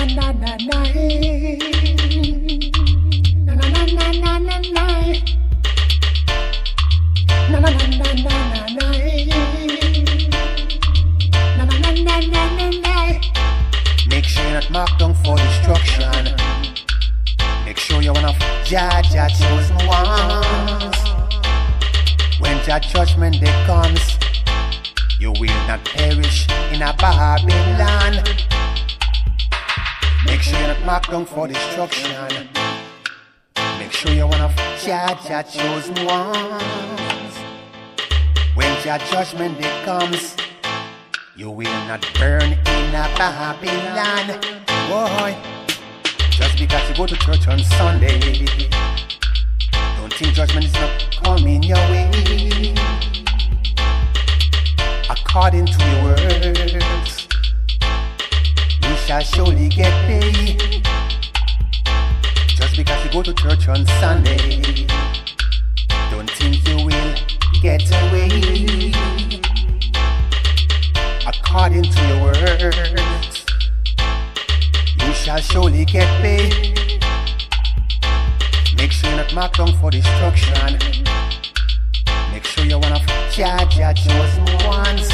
na na na. Na na na na na na na. Na na na na na na na. Na na na na na na na. Make sure you're not marked down for destruction. Make sure you're one of Jah chosen ones. When Jah judgment day comes, you will not perish in a Babylon. Make sure you're not marked down for destruction. Make sure you're one of Jah chosen ones. When Jah judgment day comes, you will not burn in a Babylon. Boy, just because you go to church on Sunday, don't think judgment is not coming your way. According to your works, you shall surely get paid. Just because you go to church on Sunday, don't think you will get away. According to your works, you shall surely get paid. Make sure you're not marked down for destruction. Make sure you're one of Jah chosen ones.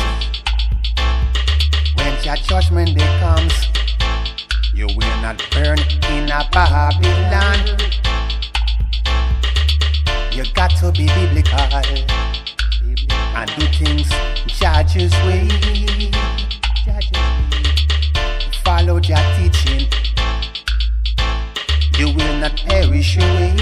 When Jah judgment day comes, you will not burn in a Babylon. You got to be biblical and do things Jah's way. Follow Jah teaching, you will not perish away.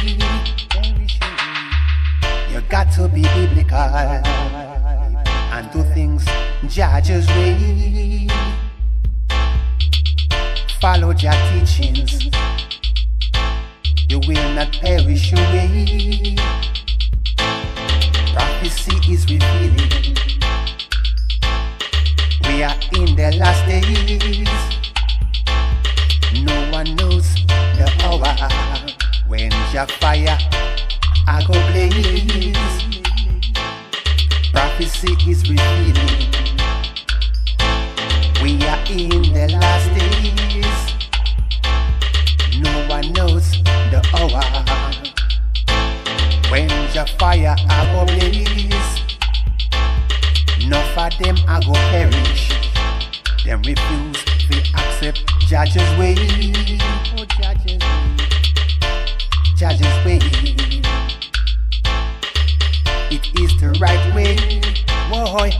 You got to be biblical and do things Jah's way. Follow Jah teachings, you will not perish away. Prophecy is revealing, we are in the last days. No one knows the hour when Jah fire I go blaze. Prophecy is revealing, we are in the last days. No one knows the hour when Jah fire I go blaze. Enough of them I go perish. Them refuse to accept Jah's way. Oh, Jah's way. It is the right way. Why?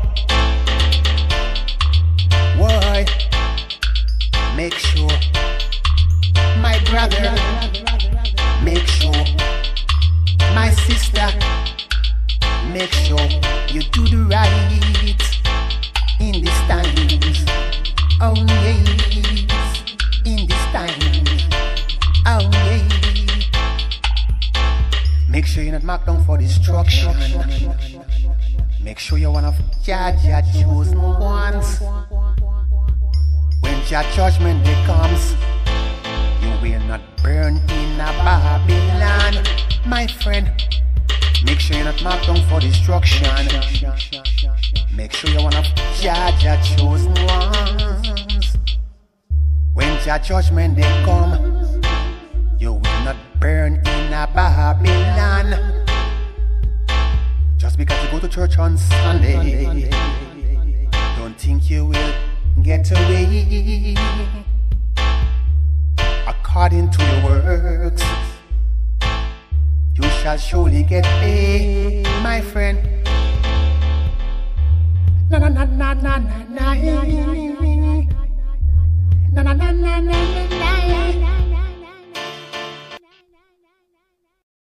Make sure, my brother, make sure, my sister, make sure you do the right in these times. Oh yes, in this time. Oh yes. Make sure you're not marked down for destruction. Make sure you're one of Jah chosen ones. When Jah judgment day comes, you will not burn in a Babylon, my friend. Make sure you're not marked down for destruction. Make sure you're one of Jah chosen ones. When Jah judgment day come, you will not burn in a Babylon. Just because you go to church on Sunday, don't think you will get away. According to your works, you shall surely get paid, my friend. Na na na na na na na na na na na na.